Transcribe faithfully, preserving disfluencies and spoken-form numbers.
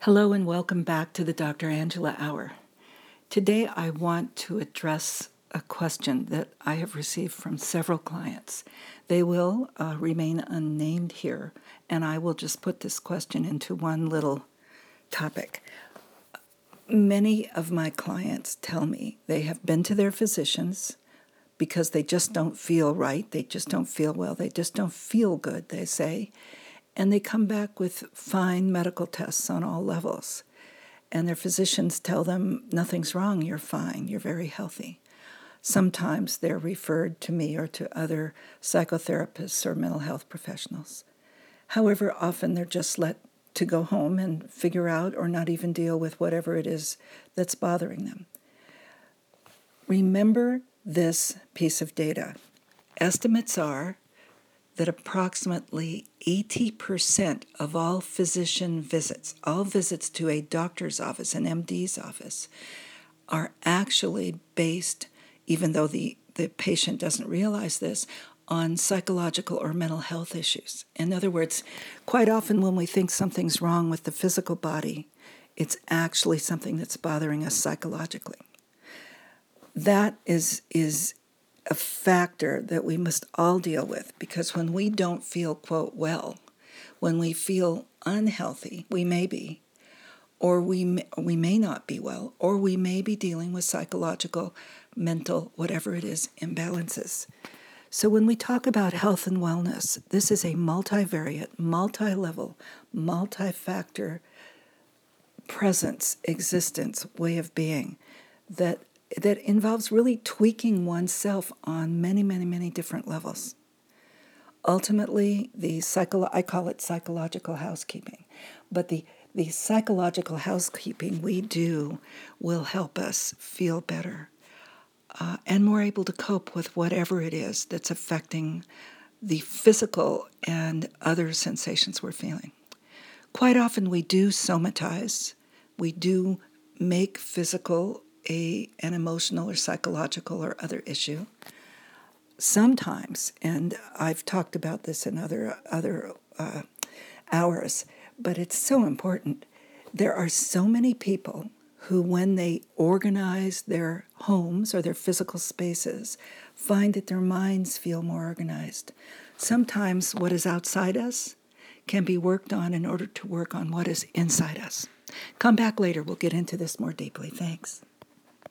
Hello and welcome back to the Doctor Angela Hour. Today I want to address a question that I have received from several clients. They will uh, remain unnamed here, and I will just put this question into one little topic. Many of my clients tell me they have been to their physicians because they just don't feel right, they just don't feel well, they just don't feel good, they say, and they come back with fine medical tests on all levels. And their physicians tell them, nothing's wrong, you're fine, you're very healthy. Sometimes they're referred to me or to other psychotherapists or mental health professionals. However, often they're just let to go home and figure out or not even deal with whatever it is that's bothering them. Remember this piece of data. Estimates are that approximately eighty percent of all physician visits, all visits to a doctor's office, an M D's office, are actually based, even though the, the patient doesn't realize this, on psychological or mental health issues. In other words, quite often when we think something's wrong with the physical body, it's actually something that's bothering us psychologically. That is is a factor that we must all deal with, because when we don't feel, quote, well, when we feel unhealthy, we may be, or we may, we may not be well, or we may be dealing with psychological, mental, whatever it is, imbalances. So when we talk about health and wellness, this is a multivariate, multi-level, multi-factor presence, existence, way of being that that involves really tweaking oneself on many, many, many different levels. Ultimately, the psycho- I call it psychological housekeeping, but the, the psychological housekeeping we do will help us feel better uh, and more able to cope with whatever it is that's affecting the physical and other sensations we're feeling. Quite often we do somatize, we do make physical A, an emotional or psychological or other issue. Sometimes, and I've talked about this in other other uh, hours, but it's so important, there are so many people who, when they organize their homes or their physical spaces, find that their minds feel more organized. Sometimes what is outside us can be worked on in order to work on what is inside us. Come back later, we'll get into this more deeply. Thanks.